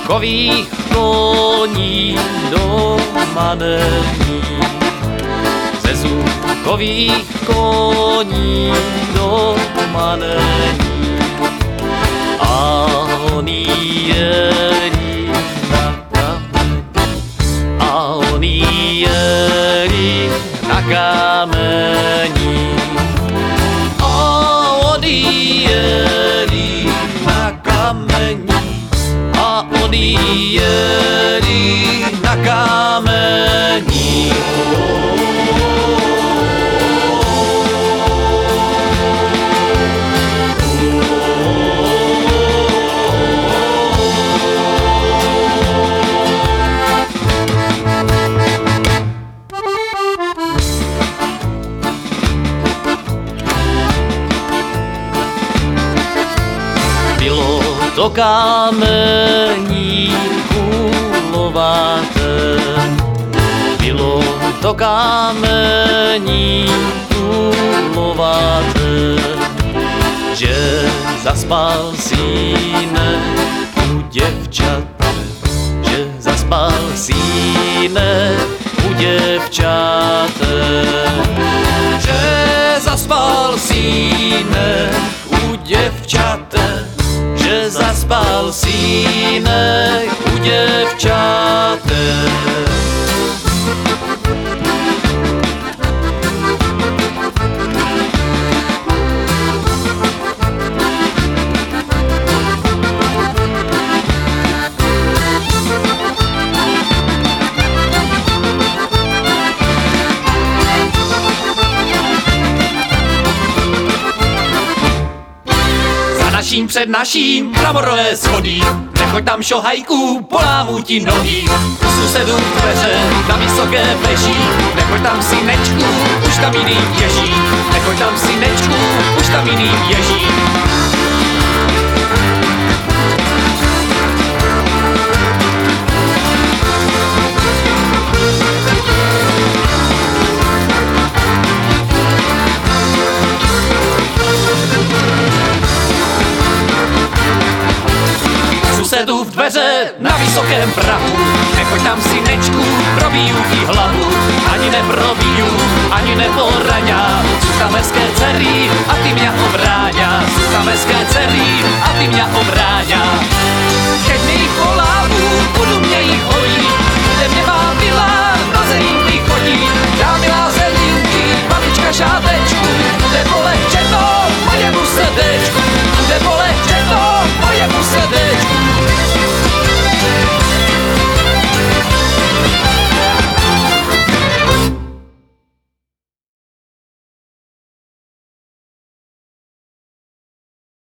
zvukových koní doma není. Ze zvukových koní doma není. A on jeli na kameni. A on jeli na kameni. A on jeli na kameni. A on jeli na kameni. Bylo to kamení kulovaté, bylo to kamení kulovaté, že zaspal synek u děvčate, že zaspal synek u děvčate, že zaspal synek u děvčate, že zaspal synek u děvčate. Naším před naším pravorové schodí, nechoď tam šohajku, polámu ti nohy. Susedům dveře na vysoké veží, nechoď tam synečku, už tam jiný ježí. Nechoď tam synečku, už tam jiný ježí. Susedův dveře na vysokém prahu, nechoď tam synečku, probiju ti hlavu. Ani neprobiju, ani neporaňa, sú tam hezké dcery a ty mňa obráňa. Sú tam hezké dcery